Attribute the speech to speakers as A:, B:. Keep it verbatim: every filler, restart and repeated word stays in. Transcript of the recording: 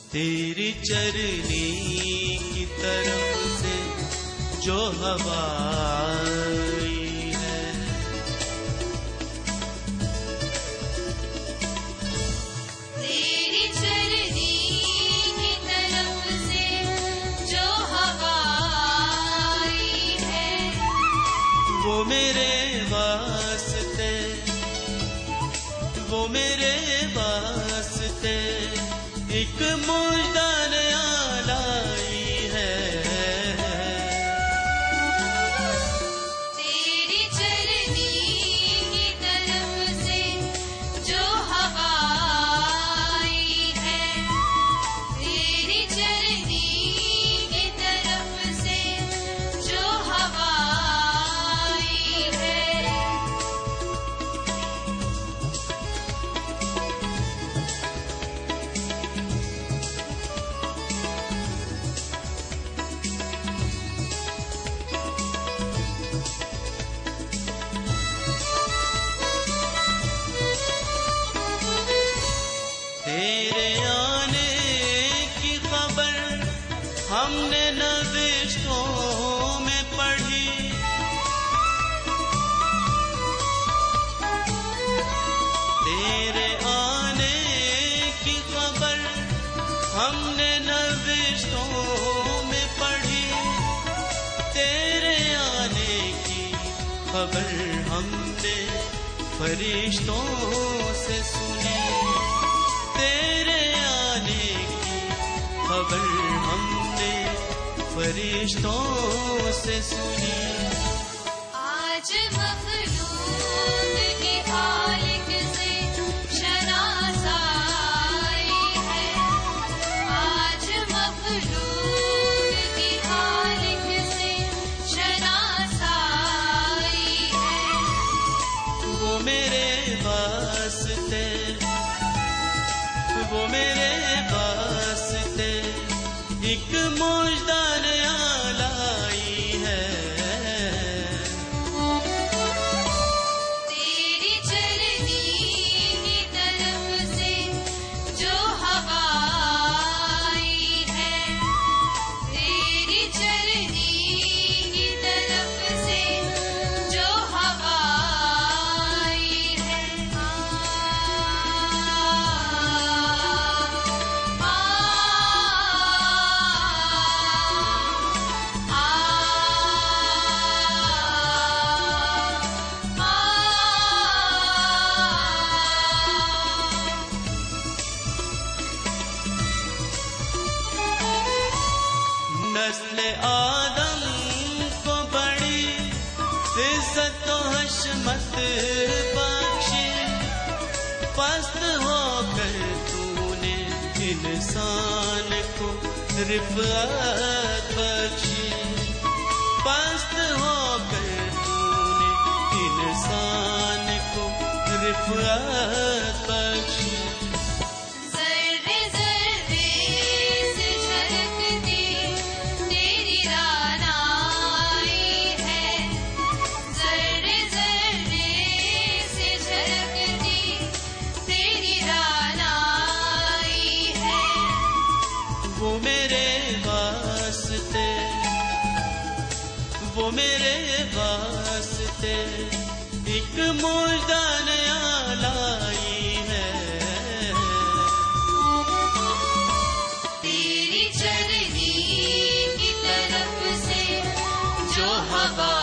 A: तेरी चरनी की तरफ से जो हवा आई है,
B: तेरी चरनी की तरफ से जो हवा आई है,
A: वो मेरे वास्ते, वो मेरे वास्ते एक मुर्दा नया लाई है।
B: तेरी चरनी की तरफ से जो हवा आई है, तेरी चरनी की तरफ से जो हवा आई है।
A: तेरे आने की खबर हमने नविश्तों में पढ़ी, तेरे आने की खबर हमने नविश्तों में पढ़ी, तेरे आने की खबर हमने फरिश्तों से सुनी, तेरे आने की खबर हमने फरिश्तों से सुनी।
B: आज मखलूक की खालिक से शनासाई है, आज मखलूक की खालिक से शनासाई है।
A: वो मेरे वास्ते, वो मेरे वास्ते एक मुर्दा नया लाई है।
B: तेरी चरनी की तरफ से जो हवा आई है, तेरी चरनी की तरफ से जो हवा आई है।
A: नस्ल आदम को बड़ी इज्जत तो हशमत बख्शी, पस्त होकर तूने इंसान को रिफ़अत बख्शी, पस्त होकर तूने इंसान को रिफ़अत बख्शी।
B: ज़र्रे ज़र्रे से झलकती तेरी रानाई है, ज़र्रे ज़र्रे से झलकती तेरी रानाई है।
A: वो मेरे वास्ते, वो मेरे वास्ते एक मुर्दा नया लाई है।
B: तेरी चरनी की तरफ से जो हवा